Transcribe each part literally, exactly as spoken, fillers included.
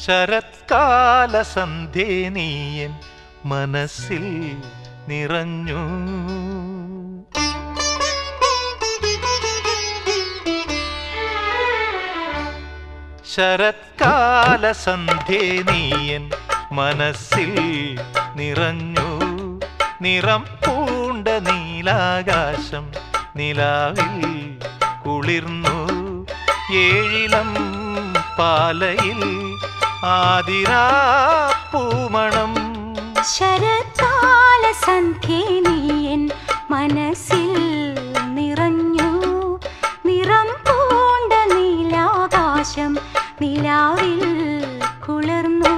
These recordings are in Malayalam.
ശരത്കാല സന്ധ്യേ നീയൻ മനസ്സിൽ നിറഞ്ഞു. ശരത്കാല സന്ധ്യേ നീയൻ മനസ്സിൽ നിറഞ്ഞു. നിറം പൂണ്ട നീലാകാശം നിലാവിൽ കുളിർന്നു. ഏഴിലം പാലയിൽ ആതിരാ പൂമണം. ശരത്കാല സന്ധ്യേ നീയൻ മനസ്സിൽ നിറഞ്ഞു. നിറം പൂണ്ട നീലാകാശം നിലാവിൽ കുളിർന്നു.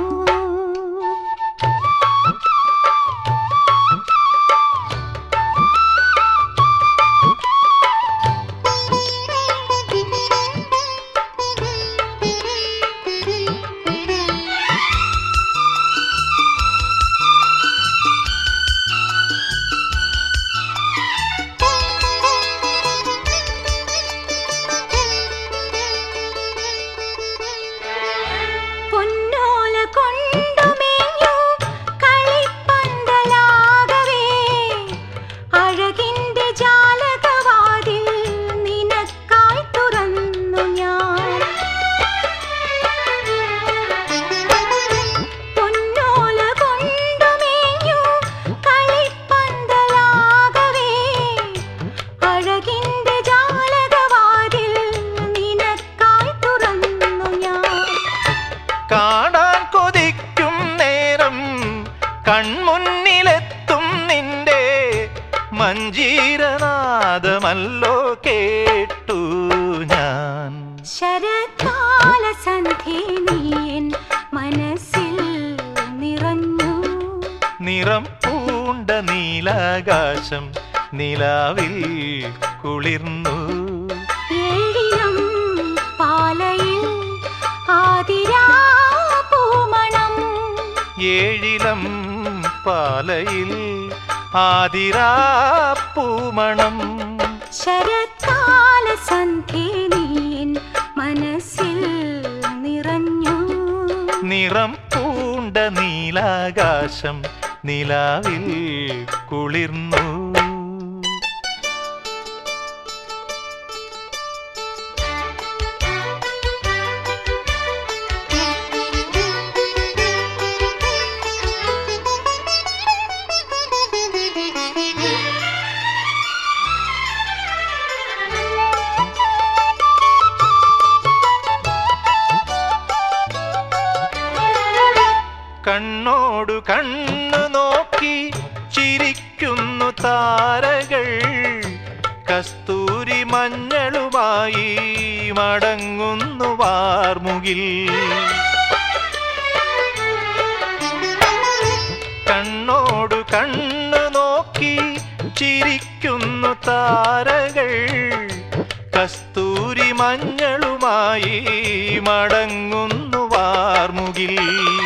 കാണാൻ കൊതിക്കും നേരം കൺമുന്നിലെത്തും നിന്റെ മഞ്ജീരനാദമല്ലോ കേട്ടു ഞാൻ. ശരത്കാല സന്ധ്യേ നീയൻ മനസ്സിൽ നിറഞ്ഞു. നിറം പൂണ്ട നീലാകാശം നിലാവിൽ കുളിർന്നു. ഏഴിലം പാലയിൽ ആതിരാ പൂമണം. ഏഴിലം പാലയിൽ ആതിരാ പൂമണം. ശരത്കാല സന്ധ്യേ നീയൻ മനസ്സിൽ നിറഞ്ഞു. നിറം പൂണ്ട നീലാകാശം നിലാവിൽ കുളിർന്നു. കണ്ണോടു കണ്ണു നോക്കി ചിരിക്കുന്നു താരകൾ. കസ്തൂരി മഞ്ഞളുമായി മടങ്ങുന്നു വാർമുകിൽ. കണ്ണോടു കണ്ണു നോക്കി ചിരിക്കുന്നു താരകൾ. കസ്തൂരി മഞ്ഞളുമായി മടങ്ങുന്നു വാർമുകിൽ.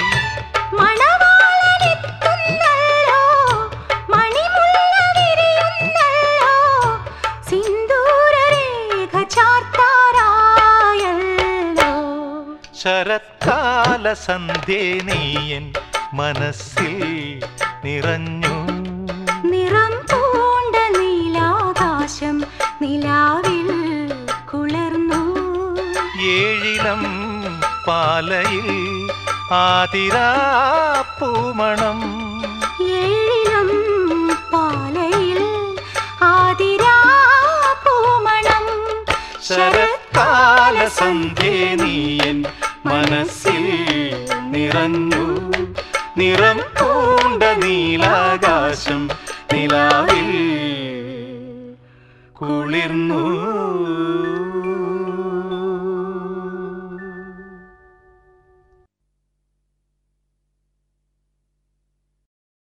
ശരത്കാല സന്ധ്യേ നീയൻ മനസ്സിൽ നിറഞ്ഞു. നിറം പൂണ്ട നീലാകാശം നിലാവിൽ കുളിർന്നു. ഏഴിലം പാലയിൽ ആതിരാ പൂമണം. ഏഴിലം പാലയിൽ ആതിരാ പൂമണം. ശരത്കാല സന്ധ്യേ നീയൻ മനസ്സിൽ നിറഞ്ഞു. നിറം പൂണ്ട നീലാകാശം നിലാവിൽ കുളിർന്നു.